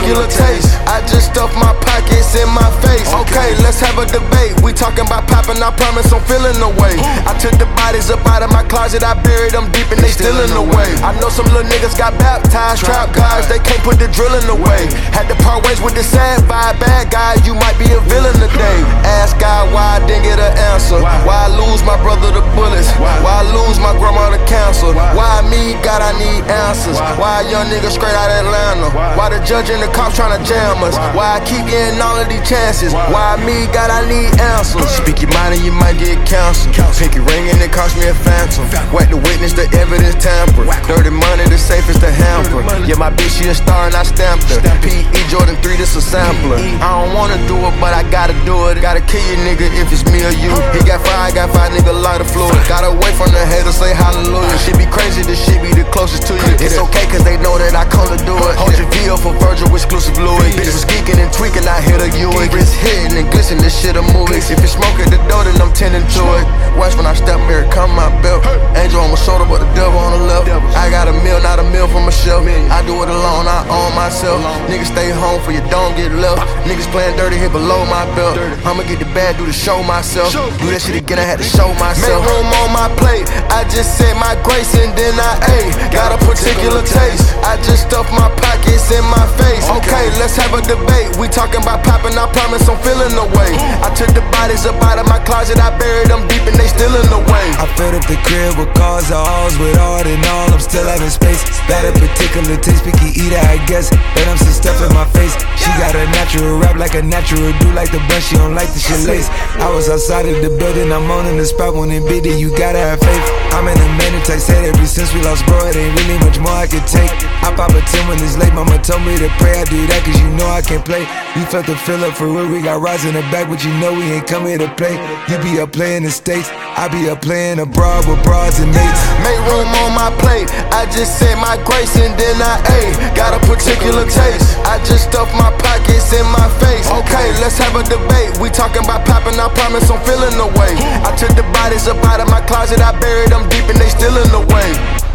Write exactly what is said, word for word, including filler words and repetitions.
particular taste. I just stuff my pockets in my face. Okay, let's have a debate. We talking about popping, I promise I'm feeling the way. I took the bodies up out of my closet, I buried them deep and they still in the way. I know some little niggas got baptized, trap guys, they can't put the drilling away. Had to part ways with the sad vibe, bad guy, you might be a villain today. Ask God why I didn't get an answer. Why I lose my brother to bullets? Why I lose my grandma to cancer? Why me, God, I need answers. Why a young nigga straight out of Atlanta? Why the judge and the cops tryna jam us? Why I keep getting all of these chances? Why me, God, I need answers. Speak your mind and you might get canceled. Pinky ring and it cost me a phantom. Whack the witness, the evidence tamper. Dirty money, the safest the hamper. Yeah, my bitch, she a star and I stamped her. P E Jordan three, this a sampler. I don't wanna do it, but I gotta do it. Gotta kill you, nigga, if it's me or you. He got five, I got five, nigga, lighter fluid. Gotta wait from the haters, say hallelujah. Shit be crazy, this shit be the closest to you. It's okay, cause they know that I come to do it. Hold your V up for Virgil, exclusive Louis. Bitches geeking and tweaking, I hit a Uick. Wrist hitting and glisten, this shit a movie. If it's smoke at the door, then I'm tending to it. Watch when I step here, come my belt. Angel on my shoulder, but the devil on the left. I got a meal, not a meal from a shelf. I do it alone, I own myself. Niggas stay home for you, don't get left. Niggas playing dirty here below my belt. I'ma get the bad, do the show myself. Do that shit again, I had to show myself. Make room on my plate, I just said my grace and then I ate. Got a particular taste, I just stuff my pockets in my face. Okay, let's have a debate. We talking about popping, I promise I'm feeling the way. I took the bodies up out of my closet, I buried them deep and they still in the way. I filled up the crib with cars, the halls with art and all. I'm still having space. Got a particular taste, picky eater, I guess. But I'm some stuff in my face. She got a natural rap like a natural do like the blunt, she don't like the shit lace. I was outside of the building, I'm on in the spot when it bid it, you gotta have faith. I'm in the meditate, said ever since we lost bro, it ain't really much more I can take. I pop a ten when it's late, mama told me to pray. I do that cause you know I can play. You felt the fill up for real, we got rides in the back, but you know we ain't come here to play. You be up playing the States, I be up playing abroad with broads and mates. Make room on my plate, I just said my grace and then I ate. Got a particular taste, I just stuff my pockets in my face. Okay, let's have a debate. We talking about popping, I promise I'm feeling the way. I took the bodies up out of my closet, I buried them deep and they still in the way.